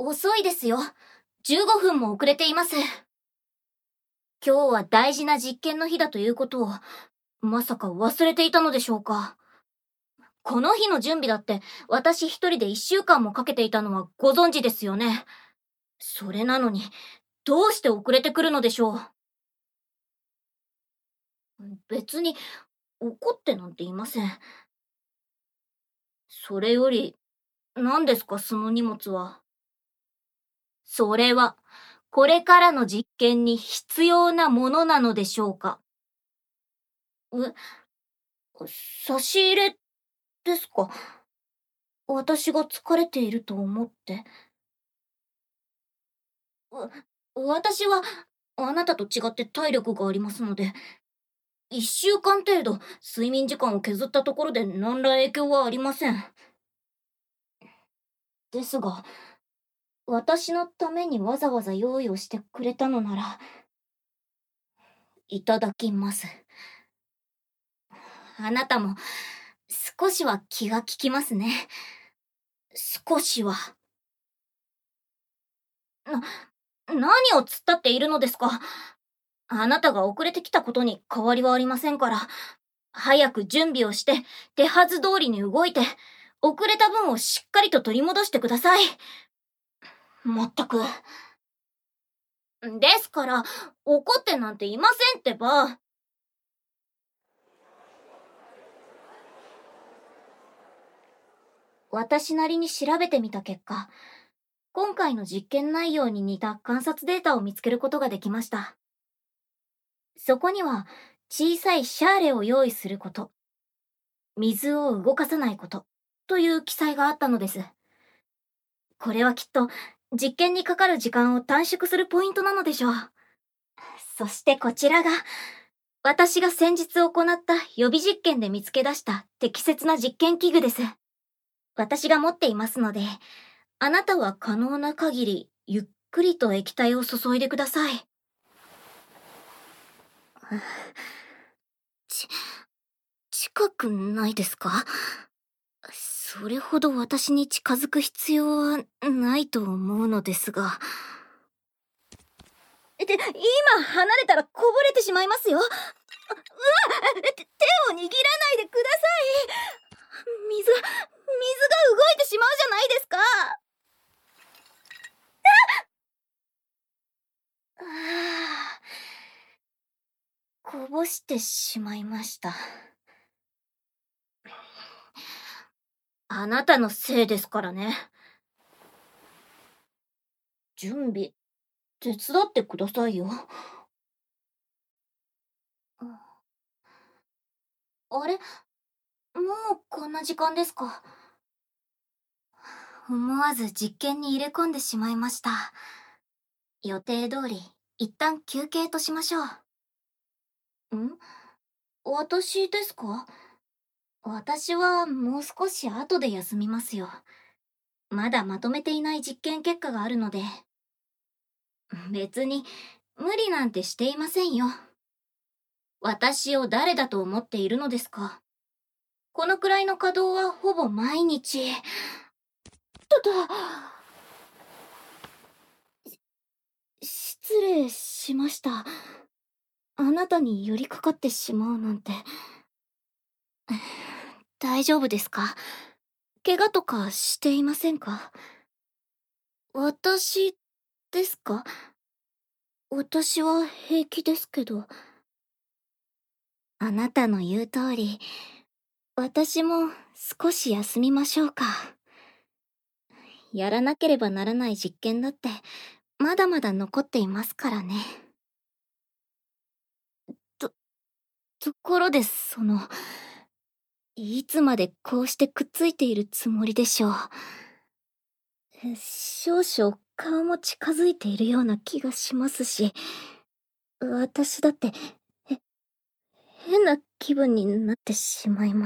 遅いですよ。15分も遅れています。今日は大事な実験の日だということを、まさか忘れていたのでしょうか。この日の準備だって、私一人で1週間もかけていたのはご存知ですよね。それなのに、どうして遅れてくるのでしょう。別に、怒ってなんていません。それより、何ですかその荷物は。それは、これからの実験に必要なものなのでしょうか。え、差し入れですか。私が疲れていると思って。私は、あなたと違って体力がありますので、1週間程度睡眠時間を削ったところで何ら影響はありません。ですが、私のためにわざわざ用意をしてくれたのなら、いただきます。あなたも、少しは気が利きますね。少しは。何を突っ立っているのですか。あなたが遅れてきたことに変わりはありませんから、早く準備をして、手はず通りに動いて、遅れた分をしっかりと取り戻してください。まったく。ですから、怒ってなんていませんってば。私なりに調べてみた結果、今回の実験内容に似た観察データを見つけることができました。そこには、小さいシャーレを用意すること、水を動かさないこと、という記載があったのです。これはきっと、実験にかかる時間を短縮するポイントなのでしょう。そしてこちらが、私が先日行った予備実験で見つけ出した適切な実験器具です。私が持っていますので、あなたは可能な限りゆっくりと液体を注いでください。近くないですか？それほど私に近づく必要はないと思うのですが。今離れたらこぼれてしまいますよ。手を握らないでください。水が動いてしまうじゃないですか。ああ、こぼしてしまいました。あなたのせいですからね。準備、手伝ってくださいよ。あれ、もうこんな時間ですか。思わず実験に入れ込んでしまいました。予定通り、一旦休憩としましょう。私ですか？私はもう少し後で休みますよ。まだまとめていない実験結果があるので。別に、無理なんてしていませんよ。私を誰だと思っているのですか？このくらいの稼働はほぼ毎日。と、失礼しました。あなたに寄りかかってしまうなんて。大丈夫ですか？怪我とかしていませんか？私ですか？私は平気ですけど。あなたの言う通り、私も少し休みましょうか。やらなければならない実験だって、まだまだ残っていますからね。と、ところでいつまでこうしてくっついているつもりでしょう。少々顔も近づいているような気がしますし、私だって、へ変な気分になってしまいます。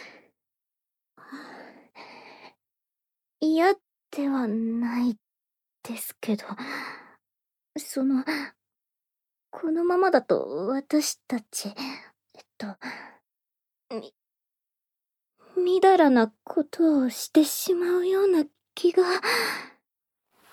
嫌ではないですけど、その、このままだと私たち、み、みだらなことをしてしまうような気が。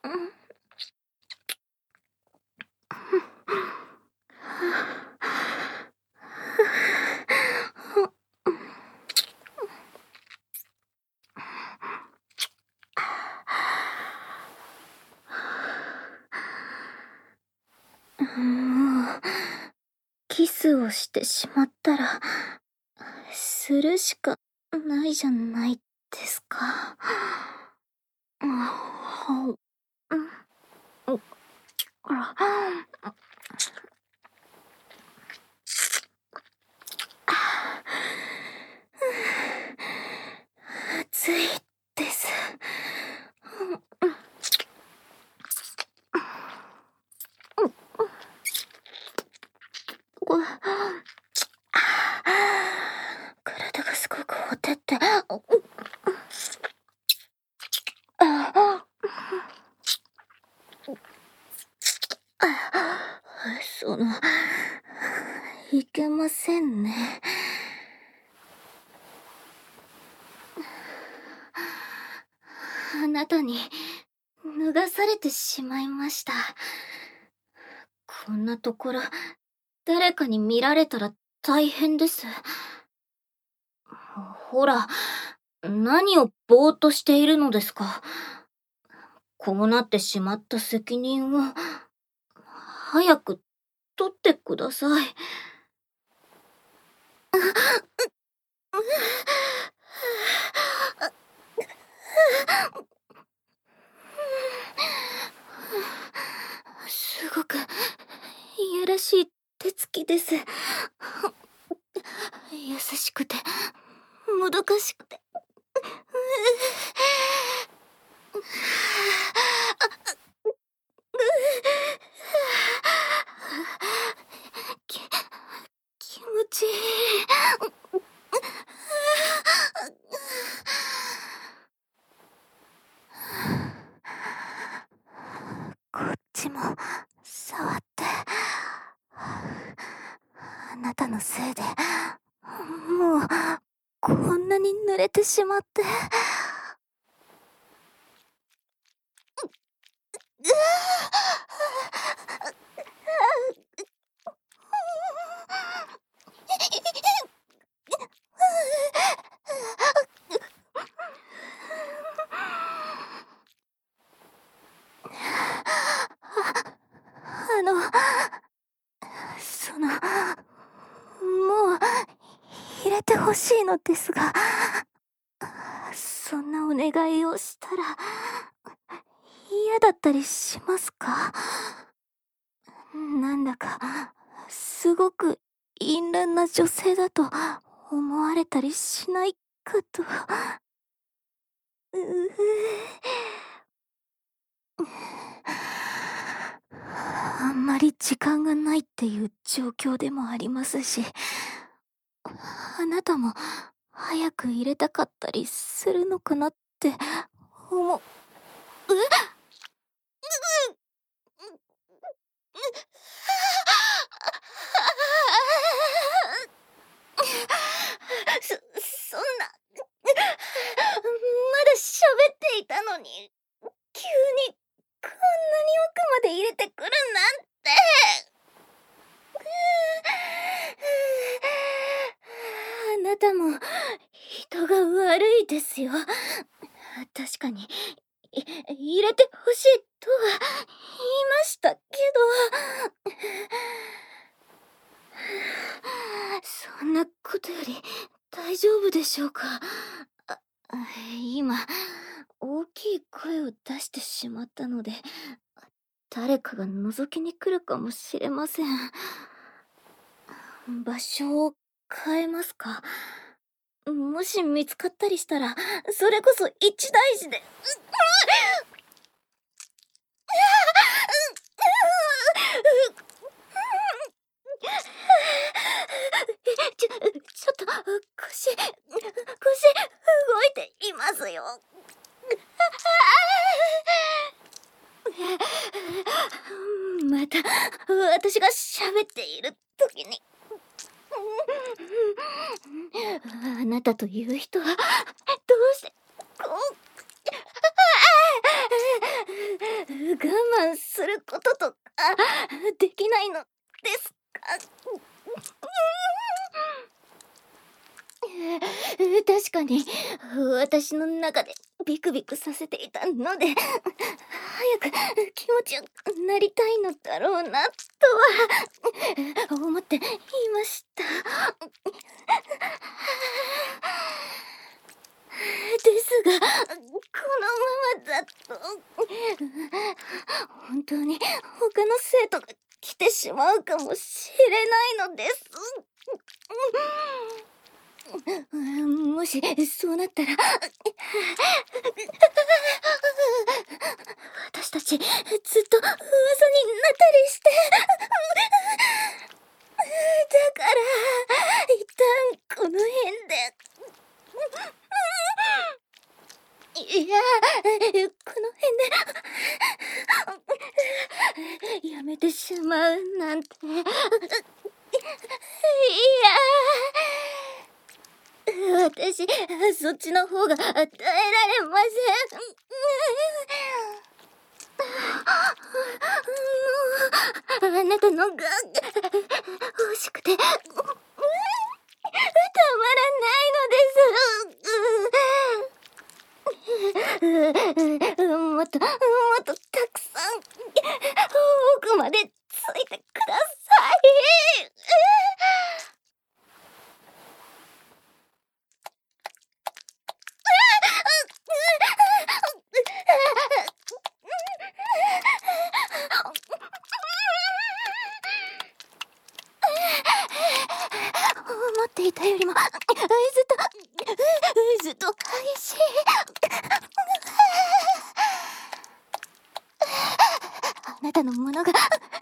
もう、キスをしてしまったら、するしかないじゃないですか。うん、うん、暑いです。体がすごくほてって。その、いけませんね。あなたに脱がされてしまいました。こんなところ、誰かに見られたら大変です。ほら、何をぼーっとしているのですか。こうなってしまった責任を、早く取ってください。すごく、いやらしい手つきです。優しくて、もどかしくて。き、気持ちいい。こっちも、触って。あなたのせいで、もう、こんなに濡れてしまって。あの、もう、入れてほしいのですが、そんなお願いをしたら、嫌だったりしますか？なんだか、すごく淫乱な女性だと思われたりしないかと。あんまり時間がないっていう状況でもありますし、あなたも早く入れたかったりするのかなって思う。そんな、まだ喋っていたのに、急にこんなに奥まで入れてくるなんて。あなたも人が悪いですよ。確かに、入れてほしいとは言いましたけど。そんなことより大丈夫でしょうか。あ今、大きい声を出してしまったので、誰かが覗きに来るかもしれません。場所を変えますか？もし見つかったりしたら、それこそ一大事で。ちょっと、腰、動いていますよ。また、私が喋っている時に。あなたという人は、どうして、こう、 慢することとかできないのですか？確かに私の中でビクビクさせていたので、早く気持ちよくなりたいのだろうなとは思っていました。ですが、このままだと本当に他の生徒が来てしまうかもしれないのです。もしそうなったら私たちずっと噂になったりしてだから一旦この辺でいやこの辺でやめてしまうなんて私そっちの方が耐えられません。あなたのが欲しくてたまらないのです。もっとたくさん奥までついてください。思っていたよりもずっと激しい。あなたのものが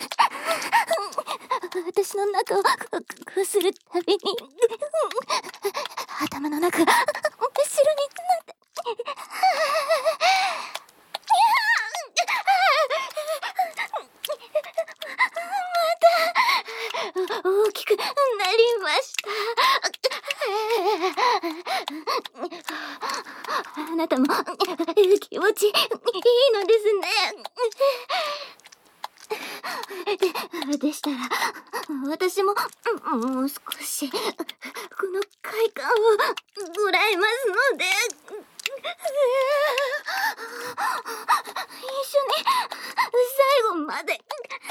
私の中をこするたびに頭の中が真っ白になって大きくなりました。あなたも気持ちいいのですね。でしたら私ももう少しこの快感をもらえますので一緒に最後まで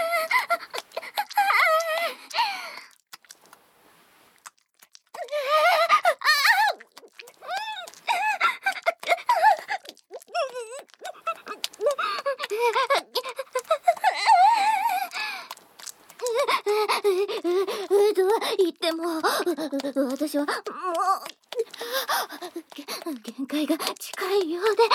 とは言っても私はもう限界が近いようで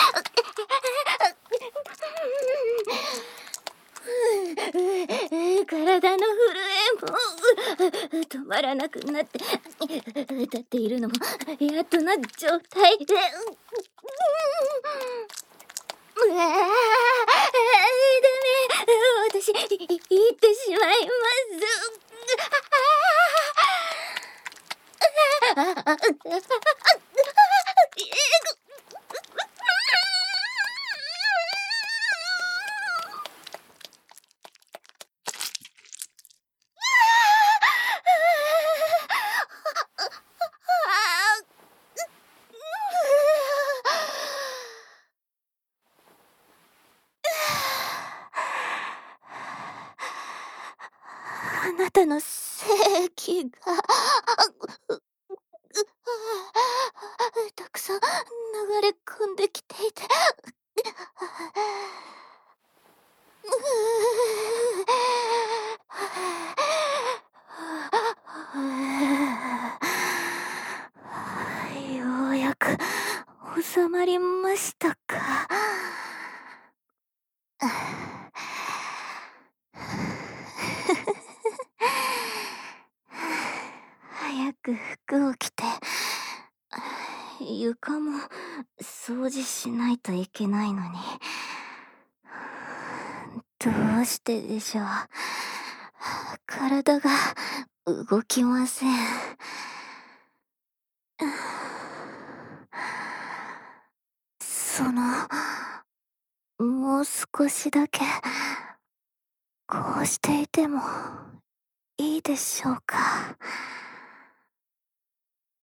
体の震えも止まらなくなって立っているのもやっとな状態でダメ、私言ってしまいます。あなたの精液がたくさん流れ込んできていてようやく収まりましたか。早く服を着て床も掃除しないといけないのにどうしてでしょう。体が動きません。そのもう少しだけ、こうしていてもいいでしょうか。